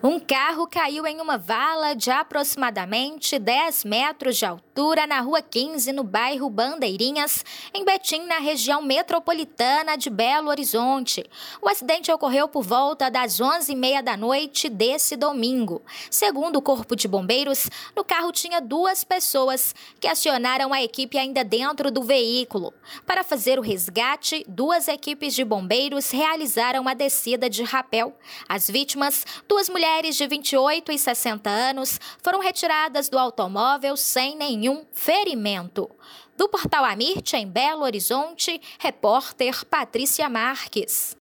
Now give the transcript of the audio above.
Um carro caiu em uma vala de aproximadamente 10 metros de altura na Rua 15, no bairro Bandeirinhas, em Betim, na região metropolitana de Belo Horizonte. O acidente ocorreu por volta das 11h30 da noite desse domingo. Segundo o Corpo de Bombeiros, no carro tinha 2 pessoas que acionaram a equipe ainda dentro do veículo. Para fazer o resgate, 2 equipes de bombeiros realizaram a descida de rapel. As vítimas, 2 mulheres de 28 e 60 anos, foram retiradas do automóvel sem nenhum ferimento. Do Portal Amirte, em Belo Horizonte, repórter Patrícia Marques.